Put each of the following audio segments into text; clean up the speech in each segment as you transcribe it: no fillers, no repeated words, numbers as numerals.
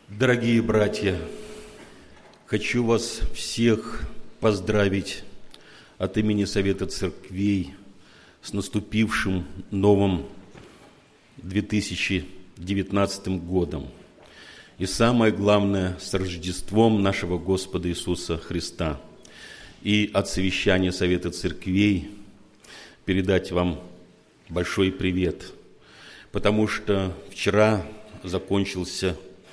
Дорогие братья, хочу вас всех поздравить от имени Совета Церквей с наступившим новым 2019 годом. И самое главное, с Рождеством нашего Господа Иисуса Христа. И от совещания Совета Церквей передать вам большой привет, потому что вчера закончилось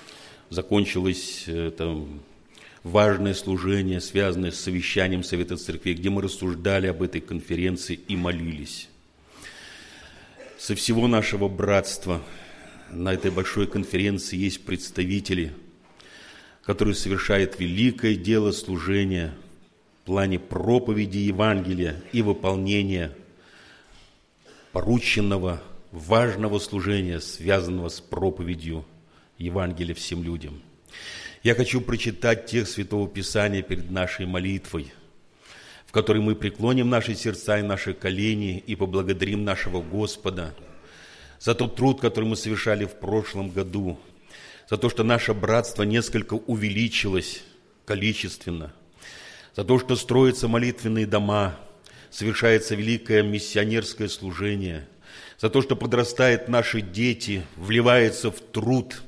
это важное служение, связанное с совещанием Совета Церквей, где мы рассуждали об этой конференции и молились. Со всего нашего братства на этой большой конференции есть представители, которые совершают великое дело служения в плане проповеди Евангелия и выполнения порученного важного служения, связанного с проповедью Евангелия всем людям. Я хочу прочитать текст Святого Писания перед нашей молитвой, в которой мы преклоним наши сердца и наши колени и поблагодарим нашего Господа за тот труд, который мы совершали в прошлом году, за то, что наше братство несколько увеличилось количественно, за то, что строятся молитвенные дома, совершается великое миссионерское служение, за то, что подрастают наши дети, вливается в труд,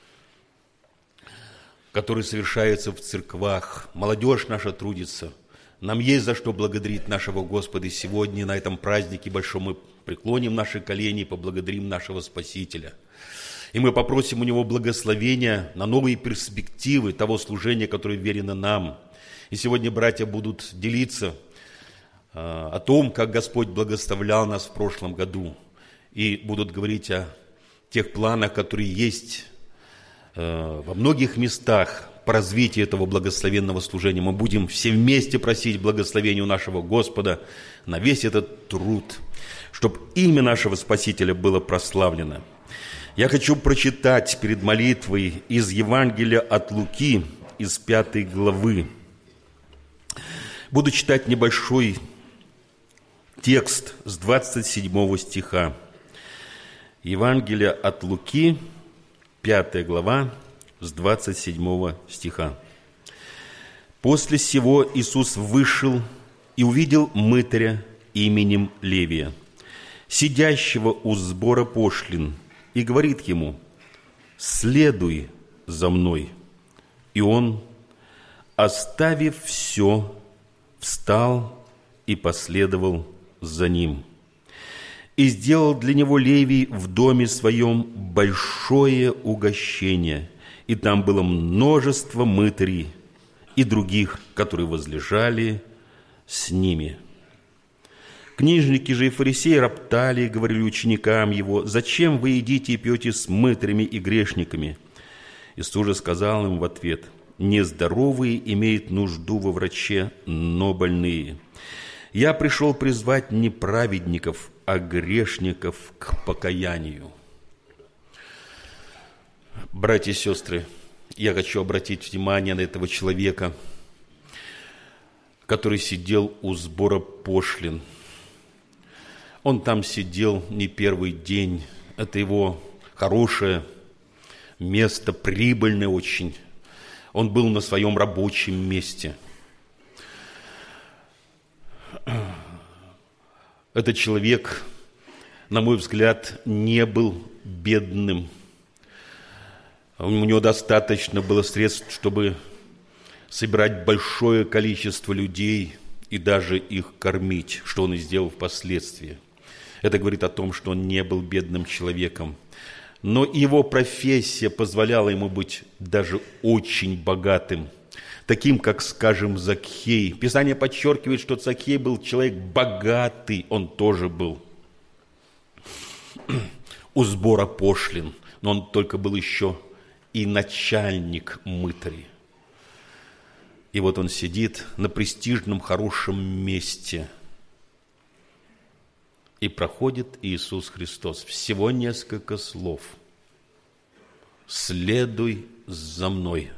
который совершается в церквах. Молодежь наша трудится. Нам есть за что благодарить нашего Господа. И сегодня на этом празднике большом мы преклоним наши колени и поблагодарим нашего Спасителя. И мы попросим у Него благословения на новые перспективы того служения, которое верено нам. И сегодня братья будут делиться о том, как Господь благословлял нас в прошлом году. И будут говорить о тех планах, которые есть во многих местах по развитию этого благословенного служения. Мы будем все вместе просить благословения у нашего Господа на весь этот труд, чтобы имя нашего Спасителя было прославлено. Я хочу прочитать перед молитвой из Евангелия от Луки, из 5 главы. Буду читать небольшой текст с 27 стиха. Евангелие от Луки, 5 глава, с 27 стиха. «После сего Иисус вышел и увидел мытаря именем Левия, сидящего у сбора пошлин, и говорит ему: „Следуй за мной“. И он, оставив все, встал и последовал за ним. И сделал для него Левий в доме своем большое угощение, и там было множество мытарей и других, которые возлежали с ними. Книжники же и фарисеи роптали и говорили ученикам его: „Зачем вы едите и пьете с мытарями и грешниками?“ Иисус же сказал им в ответ: „Нездоровые имеют нужду во враче, но больные. Я пришел призвать не праведников, а грешников к покаянию“». Братья и сестры, я хочу обратить внимание на этого человека, который сидел у сбора пошлин. Он там сидел не первый день. Это его хорошее место, прибыльное очень. Он был на своем рабочем месте. Этот человек, на мой взгляд, не был бедным. У него достаточно было средств, чтобы собирать большое количество людей и даже их кормить, что он и сделал впоследствии. Это говорит о том, что он не был бедным человеком. Но его профессия позволяла ему быть даже очень богатым, таким, как, скажем, Закхей. Писание подчеркивает, что Закхей был человек богатый, он тоже был у сбора пошлин, но он только был еще и начальник мытарей. И вот он сидит на престижном, хорошем месте, и проходит Иисус Христос. Всего несколько слов: «Следуй за мной».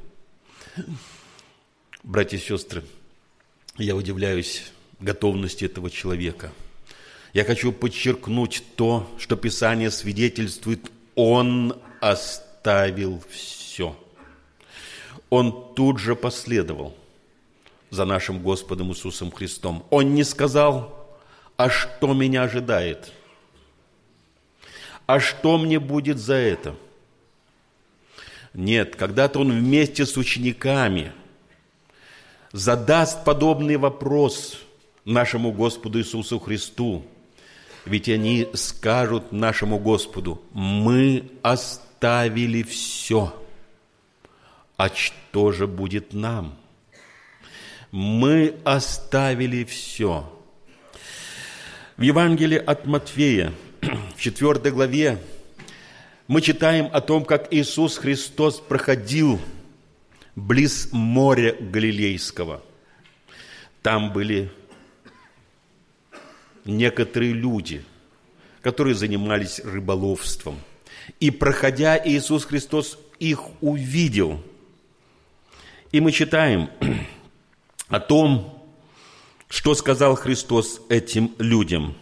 Братья и сестры, я удивляюсь готовности этого человека. Я хочу подчеркнуть то, что Писание свидетельствует: он оставил все. Он тут же последовал за нашим Господом Иисусом Христом. Он не сказал: а что меня ожидает? А что мне будет за это? Нет, когда-то он вместе с учениками задаст подобный вопрос нашему Господу Иисусу Христу. Ведь они скажут нашему Господу: мы оставили все. А что же будет нам? Мы оставили все. В Евангелии от Матфея, в 4 главе, мы читаем о том, как Иисус Христос проходил близ моря Галилейского. Там были некоторые люди, которые занимались рыболовством. И, проходя, Иисус Христос их увидел. И мы читаем о том, что сказал Христос этим людям.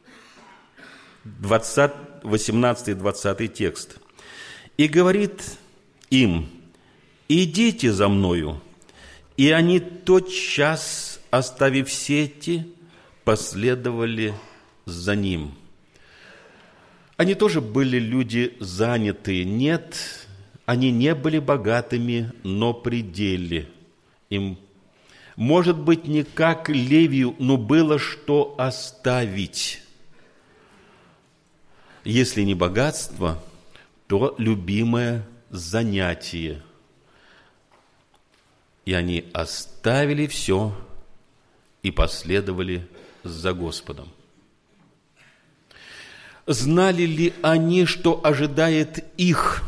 18-20 текст. «И говорит им: идите за мною. И они тотчас, оставив сети, последовали за ним». Они тоже были люди занятые. Нет, они не были богатыми, но при деле. Им, может быть, не как Левию, но было что оставить. Если не богатство, то любимое занятие. И они оставили все и последовали за Господом. Знали ли они, что ожидает их?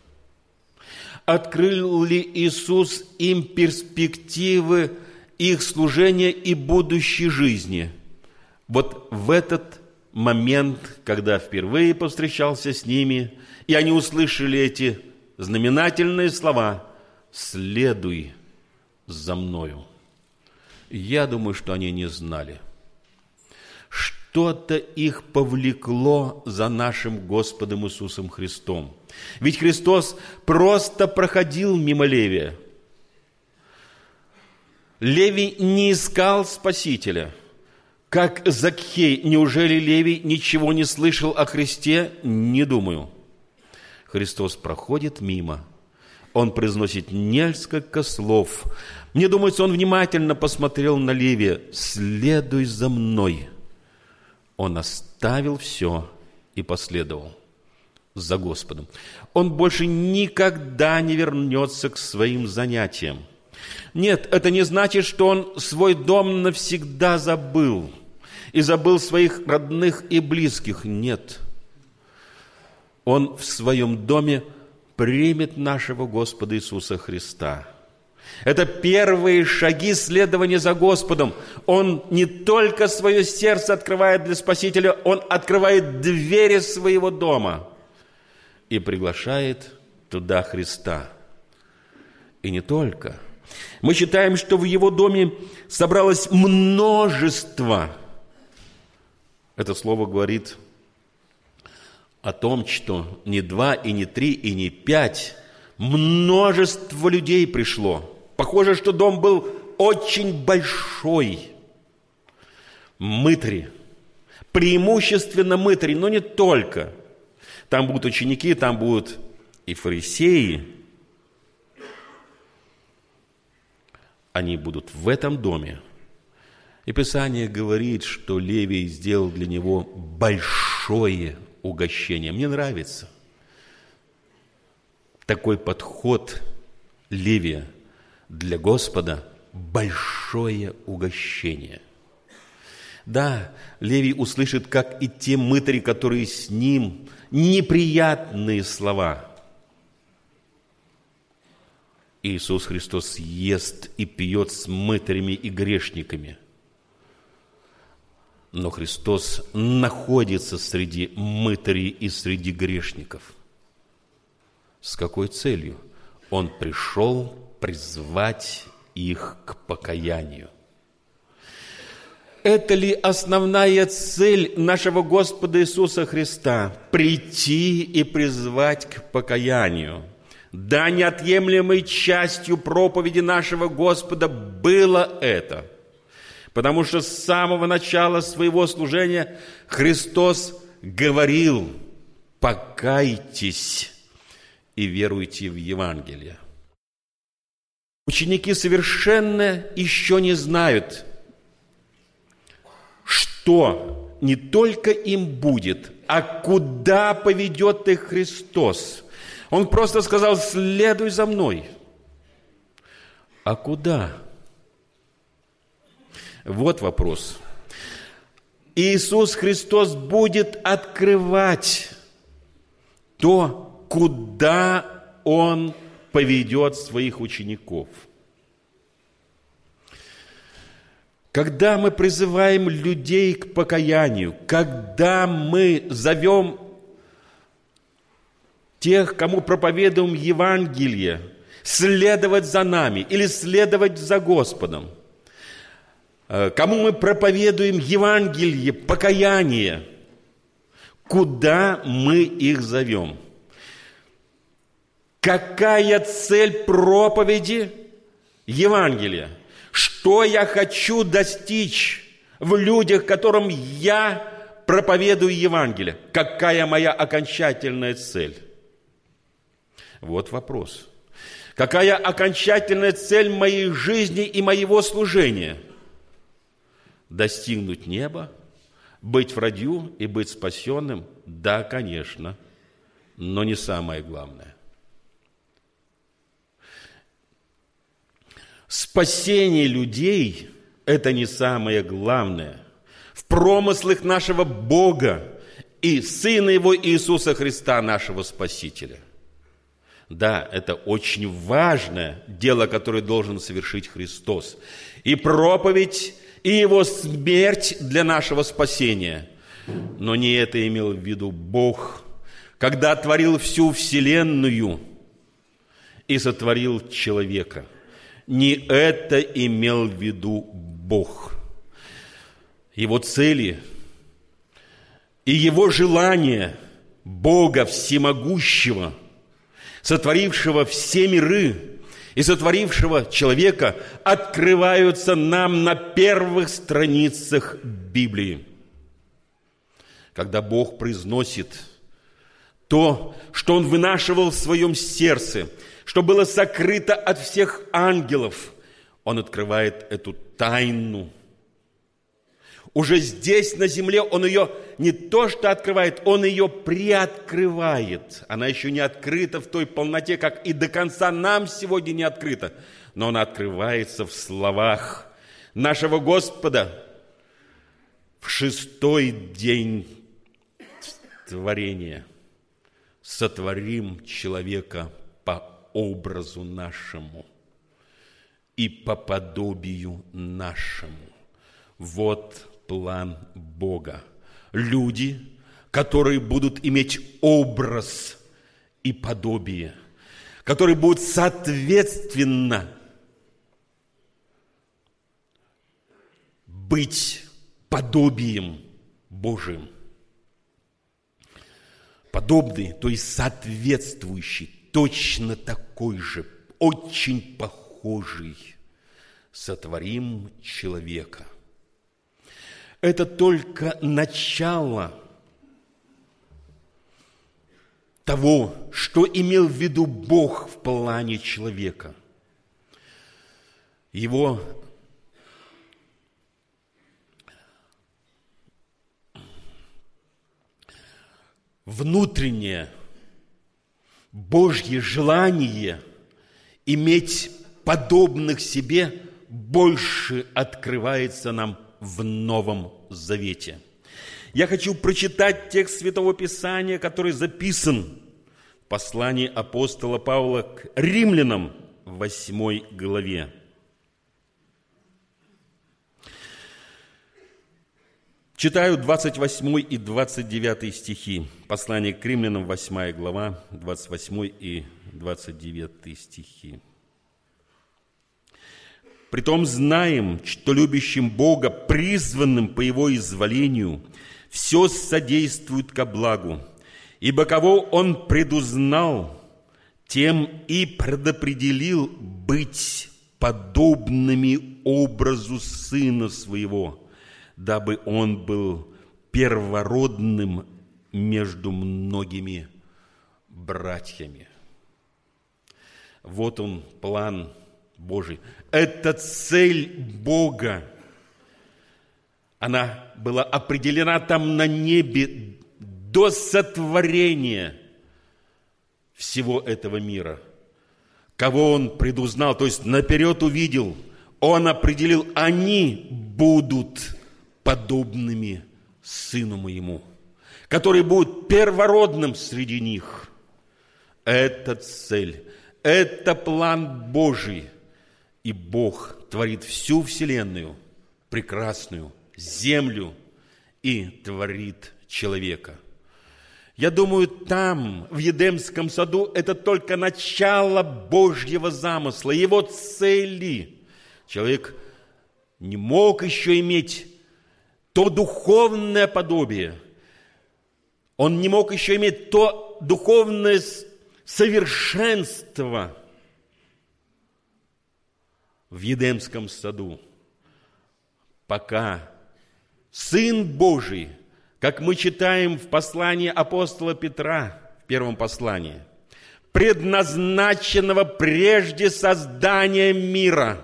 Открыл ли Иисус им перспективы их служения и будущей жизни? Вот в этот момент, когда впервые повстречался с ними, и они услышали эти знаменательные слова: «Следуй за мною». Я думаю, что они не знали. Что-то их повлекло за нашим Господом Иисусом Христом. Ведь Христос просто проходил мимо Левия. Левий не искал Спасителя. Как Закхей, неужели Левий ничего не слышал о Христе? Не думаю. Христос проходит мимо. Он произносит несколько слов. Мне думается, он внимательно посмотрел на Левия: «Следуй за мной». Он оставил все и последовал за Господом. Он больше никогда не вернется к своим занятиям. Нет, это не значит, что он свой дом навсегда забыл и забыл своих родных и близких. Нет. Он в своем доме примет нашего Господа Иисуса Христа. Это первые шаги следования за Господом. Он не только свое сердце открывает для Спасителя, он открывает двери своего дома и приглашает туда Христа. И не только. Мы читаем, что в его доме собралось множество. Это слово говорит о том, что не 2, и не 3, и не 5, множество людей пришло. Похоже, что дом был очень большой. Мытари. Преимущественно мытари, но не только. Там будут ученики, там будут и фарисеи. Они будут в этом доме. И Писание говорит, что Левий сделал для него большое угощение. Мне нравится такой подход Левия. Для Господа большое угощение. Да, Левий услышит, как и те мытари, которые с ним, неприятные слова. Иисус Христос ест и пьет с мытарями и грешниками. Но Христос находится среди мытарей и среди грешников. С какой целью? Он пришел призвать их к покаянию. Это ли основная цель нашего Господа Иисуса Христа? Прийти и призвать к покаянию. Да, неотъемлемой частью проповеди нашего Господа было это, потому что с самого начала своего служения Христос говорил: покайтесь и веруйте в Евангелие. Ученики совершенно еще не знают, что не только им будет, а куда поведет их Христос. Он просто сказал: следуй за мной. А куда? Вот вопрос. Иисус Христос будет открывать то, куда Он поведет своих учеников. Когда мы призываем людей к покаянию, когда мы зовем тех, кому проповедуем Евангелие, следовать за нами или следовать за Господом, кому мы проповедуем Евангелие, покаяние, куда мы их зовем? Какая цель проповеди Евангелия? Что я хочу достичь в людях, которым я проповедую Евангелие? Какая моя окончательная цель? Вот вопрос. Какая окончательная цель моей жизни и моего служения? Достигнуть неба, быть в раю и быть спасенным? Да, конечно, но не самое главное. Спасение людей – это не самое главное. В промыслах нашего Бога и Сына Его Иисуса Христа, нашего Спасителя. Да, это очень важное дело, которое должен совершить Христос. И проповедь, и Его смерть для нашего спасения. Но не это имел в виду Бог, когда творил всю вселенную и сотворил человека. Не это имел в виду Бог. Его цели и Его желания Бога Всемогущего, сотворившего все миры и сотворившего человека, открываются нам на первых страницах Библии. Когда Бог произносит то, что Он вынашивал в своем сердце, что было сокрыто от всех ангелов, Он открывает эту тайну. Уже здесь, на земле, Он ее не то что открывает, Он ее приоткрывает. Она еще не открыта в той полноте, как и до конца нам сегодня не открыта. Но она открывается в словах нашего Господа в 6-й день творения. Сотворим человека по образу нашему и по подобию нашему. Вот план Бога. Люди, которые будут иметь образ и подобие, которые будут соответственно быть подобием Божьим. Подобный, то есть соответствующий, точно такой же, очень похожий. Сотворим человека. Это только начало того, что имел в виду Бог в плане человека. Его внутреннее Божье желание иметь подобных себе больше открывается нам в Новом Завете. Я хочу прочитать текст Святого Писания, который записан в послании апостола Павла к римлянам в 8 главе. Читаю 28 и 29 стихи. Послание к римлянам, 8 глава, 28 и 29 стихи. «Притом знаем, что любящим Бога, призванным по Его изволению, все содействует ко благу, ибо кого Он предузнал, тем и предопределил быть подобными образу Сына Своего, дабы Он был первородным между многими братьями. Вот он, план Божий. Это цель Бога. Она была определена там на небе до сотворения всего этого мира. Кого Он предузнал, то есть наперед увидел, Он определил, они будут подобными Сыну Моему, который будет первородным среди них. Это цель, это план Божий. И Бог творит всю вселенную, прекрасную, землю и творит человека. Я думаю, там, в Едемском саду, это только начало Божьего замысла, Его цели. Человек не мог еще иметь то духовное подобие. Он не мог еще иметь то духовное совершенство в Едемском саду, пока Сын Божий, как мы читаем в послании апостола Петра, в первом послании, предназначенного прежде создания мира.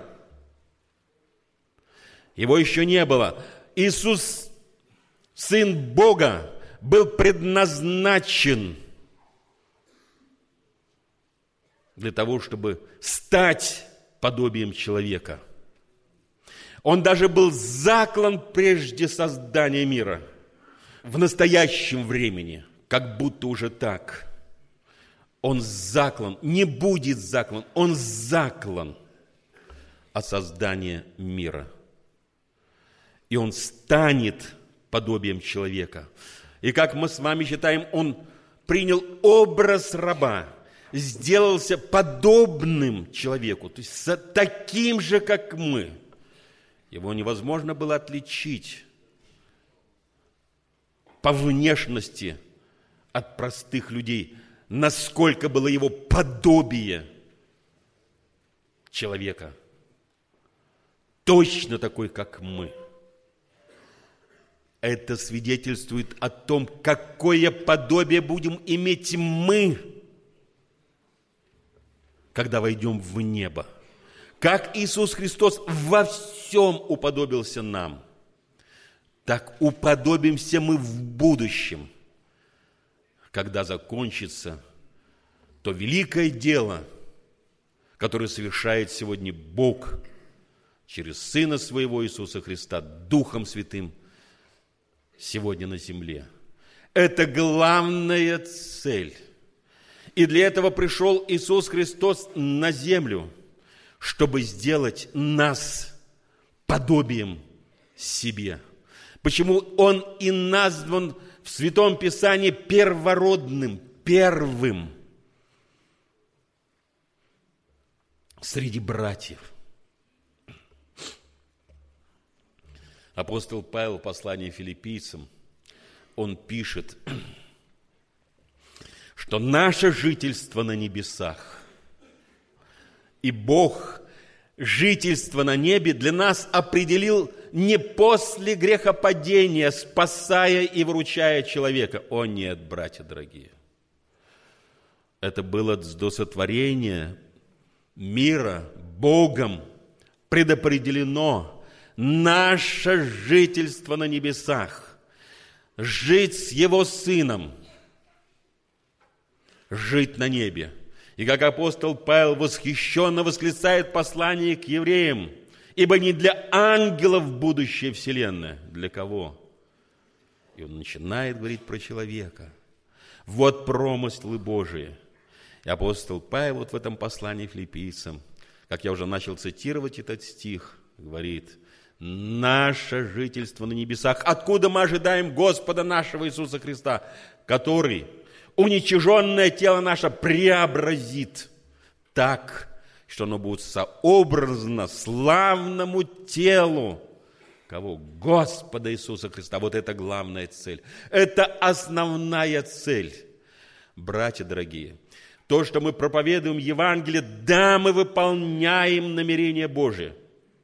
Его еще не было. Иисус, Сын Бога, был предназначен для того, чтобы стать подобием человека. Он даже был заклан прежде создания мира. В настоящем времени, как будто уже так. Он заклан, не будет заклан, он заклан от создания мира. И он станет подобием человека. И как мы с вами читаем, он принял образ раба, сделался подобным человеку, то есть таким же, как мы. Его невозможно было отличить по внешности от простых людей, насколько было его подобие человека, точно такой, как мы. Это свидетельствует о том, какое подобие будем иметь мы, когда войдем в небо. Как Иисус Христос во всем уподобился нам, так уподобимся мы в будущем, когда закончится то великое дело, которое совершает сегодня Бог через Сына Своего Иисуса Христа, Духом Святым, сегодня на земле. Это главная цель. И для этого пришел Иисус Христос на землю, чтобы сделать нас подобием себе. Почему Он и назван в Святом Писании первородным, первым среди братьев. Апостол Павел в послании филиппийцам, он пишет, что наше жительство на небесах и Бог жительство на небе для нас определил не после грехопадения, спасая и выручая человека. О нет, братья дорогие. Это было до сотворения мира Богом предопределено наше жительство на небесах, жить с Его Сыном, жить на небе. И как апостол Павел восхищенно восклицает в послании к евреям, ибо не для ангелов будущая вселенная, для кого? И он начинает говорить про человека. Вот промыслы Божии. И апостол Павел вот в этом послании филиппийцам, как я уже начал цитировать этот стих, говорит: наше жительство на небесах, откуда мы ожидаем Господа нашего Иисуса Христа, который уничиженное тело наше преобразит так, что оно будет сообразно славному телу кого? Господа Иисуса Христа. Вот это главная цель. Это основная цель. Братья дорогие, То, что мы проповедуем Евангелие, да, мы выполняем намерение Божие.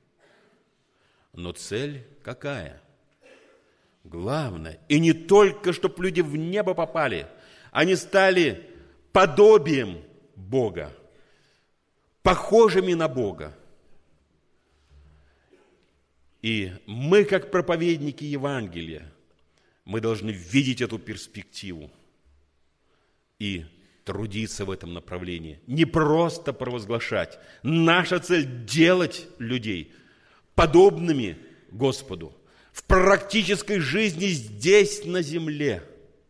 Но цель какая? Главное, и не только, чтобы люди в небо попали, они стали подобием Бога, похожими на Бога. И мы, как проповедники Евангелия, мы должны видеть эту перспективу и трудиться в этом направлении. Не просто провозглашать. Наша цель – делать людей подобными Господу в практической жизни здесь, на земле.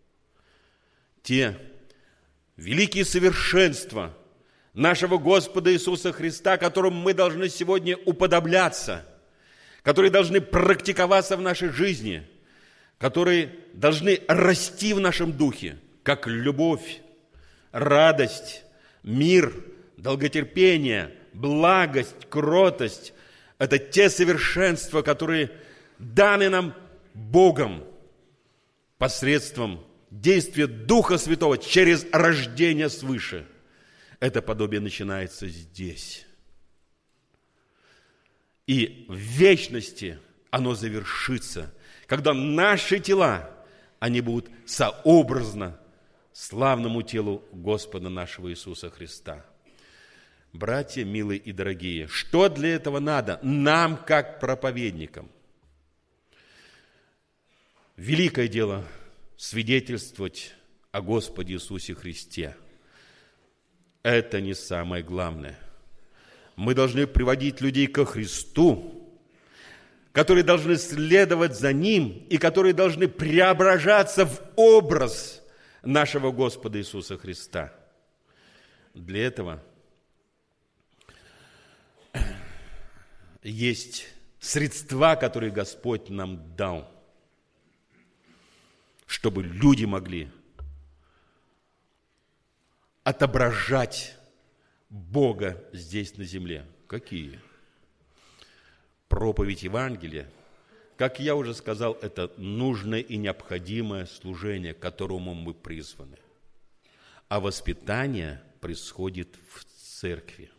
Те великие совершенства нашего Господа Иисуса Христа, которым мы должны сегодня уподобляться, которые должны практиковаться в нашей жизни, которые должны расти в нашем духе, как любовь, радость, мир, долготерпение, благость, кротость. Это те совершенства, которые даны нам Богом посредством действия Духа Святого через рождение свыше. Это подобие начинается здесь. И в вечности оно завершится, когда наши тела, они будут сообразны славному телу Господа нашего Иисуса Христа. Братья, милые и дорогие, что для этого надо нам, как проповедникам? Великое дело свидетельствовать о Господе Иисусе Христе. Это не самое главное. Мы должны приводить людей ко Христу, которые должны следовать за Ним и которые должны преображаться в образ нашего Господа Иисуса Христа. Для этого есть средства, которые Господь нам дал, чтобы люди могли отображать Бога здесь на земле. Какие? Проповедь Евангелия. Как я уже сказал, это нужное и необходимое служение, к которому мы призваны. А воспитание происходит в церкви.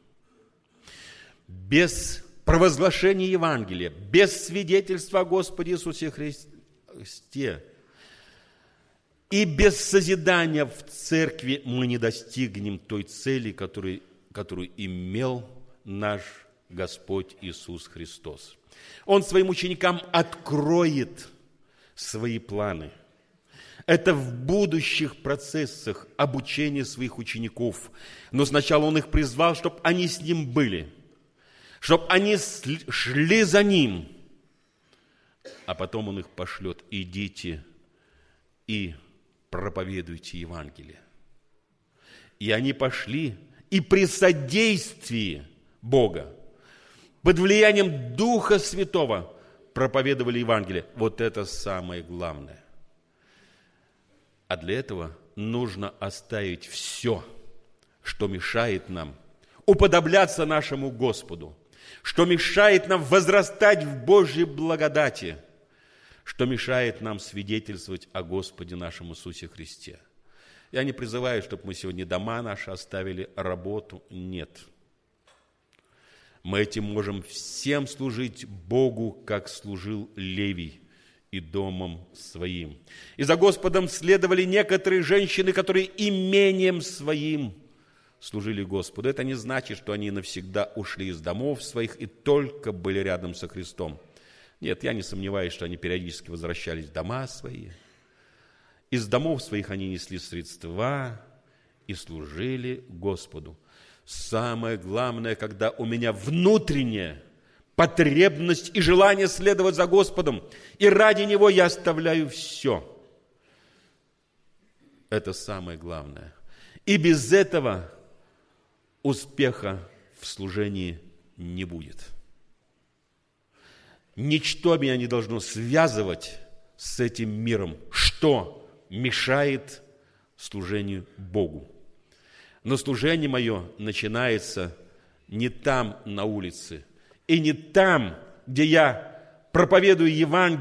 Без провозглашения Евангелия, без свидетельства о Господе Иисусе Христе и без созидания в церкви мы не достигнем той цели, которую имел наш Господь Иисус Христос. Он своим ученикам откроет свои планы. Это в будущих процессах обучения своих учеников. Но сначала Он их призвал, чтобы они с Ним были, чтобы они шли за Ним. А потом Он их пошлет: идите и проповедуйте Евангелие. И они пошли, и при содействии Бога, под влиянием Духа Святого проповедовали Евангелие. Вот это самое главное. А для этого нужно оставить все, что мешает нам уподобляться нашему Господу, что мешает нам возрастать в Божьей благодати, что мешает нам свидетельствовать о Господе нашем Иисусе Христе. Я не призываю, чтобы мы сегодня дома наши оставили, работу. Нет. Мы этим можем всем служить Богу, как служил Левий, и домом своим. И за Господом следовали некоторые женщины, которые имением своим служили Господу. Это не значит, что они навсегда ушли из домов своих и только были рядом со Христом. Нет, я не сомневаюсь, что они периодически возвращались в дома свои. Из домов своих они несли средства и служили Господу. Самое главное, когда у меня внутренняя потребность и желание следовать за Господом, и ради Него я оставляю все. Это самое главное. И без этого успеха в служении не будет. Ничто меня не должно связывать с этим миром, что мешает служению Богу. Но служение мое начинается не там, на улице, и не там, где я проповедую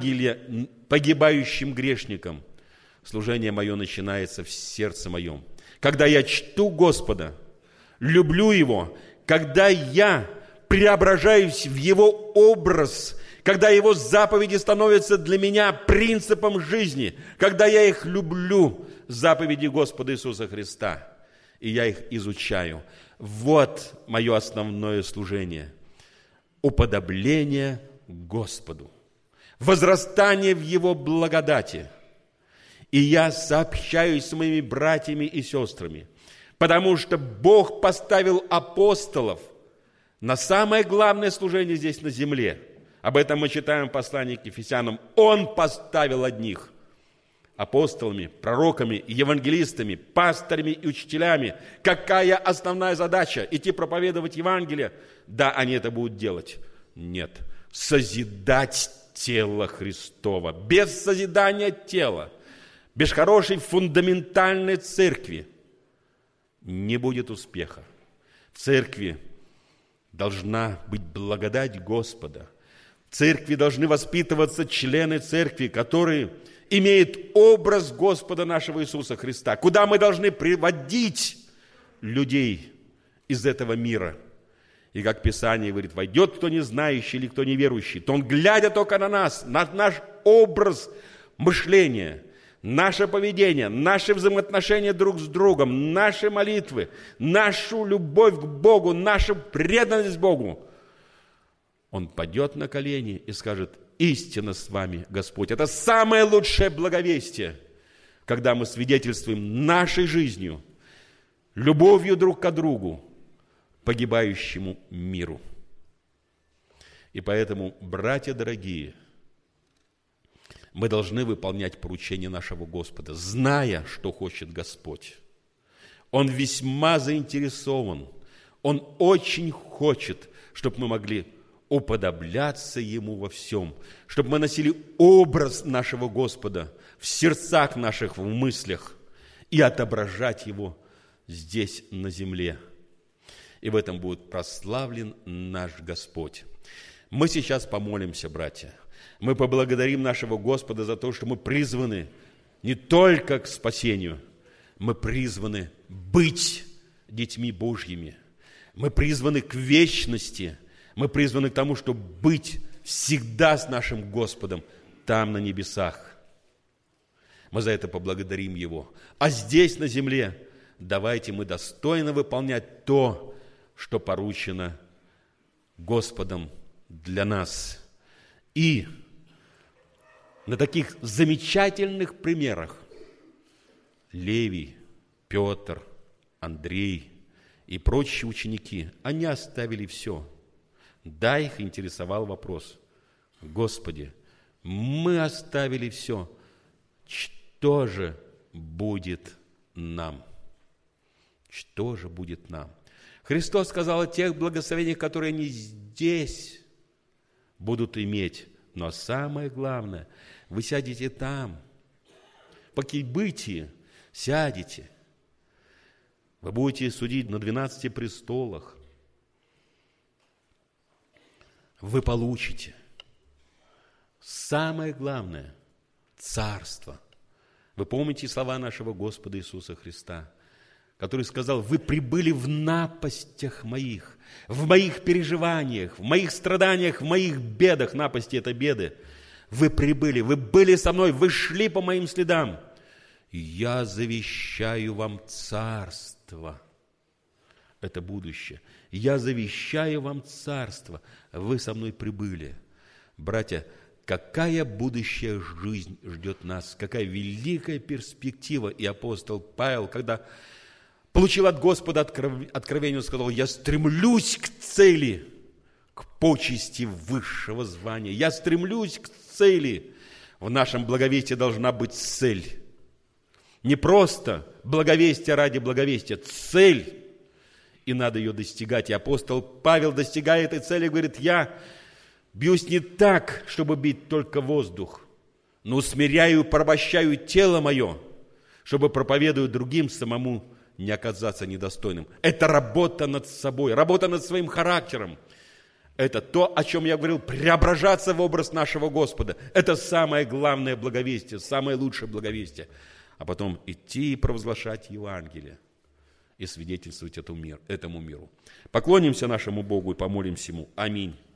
Евангелие погибающим грешникам. Служение мое начинается в сердце моем, когда я чту Господа, люблю Его, когда я преображаюсь в Его образ, когда Его заповеди становятся для меня принципом жизни, когда я их люблю, заповеди Господа Иисуса Христа, и я их изучаю. Вот мое основное служение. Уподобление Господу. Возрастание в Его благодати. И я сообщаюсь с моими братьями и сестрами, потому что Бог поставил апостолов на самое главное служение здесь на земле. Об этом мы читаем в послании к Ефесянам. Он поставил одних апостолами, пророками, евангелистами, пастырями и учителями. Какая основная задача? Идти проповедовать Евангелие? Да, они это будут делать. Нет. Созидать тело Христово. Без созидания тела, без хорошей фундаментальной церкви не будет успеха. В церкви должна быть благодать Господа. В церкви должны воспитываться члены церкви, которые имеют образ Господа нашего Иисуса Христа, куда мы должны приводить людей из этого мира. И как Писание говорит, войдет кто не знающий или кто неверующий, то он, глядя только на нас, на наш образ мышления, наше поведение, наши взаимоотношения друг с другом, наши молитвы, нашу любовь к Богу, нашу преданность Богу, он падет на колени и скажет: истинно с вами Господь. Это самое лучшее благовестие, когда мы свидетельствуем нашей жизнью, любовью друг к другу, погибающему миру. И поэтому, братья дорогие, мы должны выполнять поручения нашего Господа, зная, что хочет Господь. Он весьма заинтересован, Он очень хочет, чтобы мы могли уподобляться Ему во всем, чтобы мы носили образ нашего Господа в сердцах наших, в мыслях и отображать Его здесь на земле. И в этом будет прославлен наш Господь. Мы сейчас помолимся, братья. Мы поблагодарим нашего Господа за то, что мы призваны не только к спасению, мы призваны быть детьми Божьими. Мы призваны к вечности. Мы призваны к тому, чтобы быть всегда с нашим Господом там, на небесах. Мы за это поблагодарим Его. А здесь, на земле, давайте мы достойно выполнять то, что поручено Господом для нас. И на таких замечательных примерах Левий, Петр, Андрей и прочие ученики, они оставили все. Да, их интересовал вопрос: Господи, мы оставили все, что же будет нам? Что же будет нам? Христос сказал о тех благословениях, которые они здесь будут иметь. Но самое главное, вы сядете там, по прибытии сядете. Вы будете судить на 12 престолах. Вы получите самое главное – царство. Вы помните слова нашего Господа Иисуса Христа, который сказал: вы прибыли в напастях моих, в моих переживаниях, в моих страданиях, в моих бедах. Напасти – это беды. Вы прибыли, вы были со мной, вы шли по моим следам. Я завещаю вам царство. Это будущее. Я завещаю вам царство. Вы со мной прибыли. Братья, какая будущая жизнь ждет нас? Какая великая перспектива. И апостол Павел, когда получил от Господа откровение, он сказал: я стремлюсь к цели, к почести высшего звания. Я стремлюсь к цели. В нашем благовестии должна быть цель. Не просто благовестие ради благовестия, цель. И надо ее достигать. И апостол Павел, достигая этой цели, говорит: я бьюсь не так, чтобы бить только воздух, но усмиряю, порабощаю тело мое, чтобы, проповедуя другим, самому не оказаться недостойным. Это работа над собой, работа над своим характером. Это то, о чем я говорил, преображаться в образ нашего Господа. Это самое главное благовестие, самое лучшее благовестие. А потом идти и провозглашать Евангелие. и свидетельствовать этому миру. Поклонимся нашему Богу и помолимся Ему. Аминь.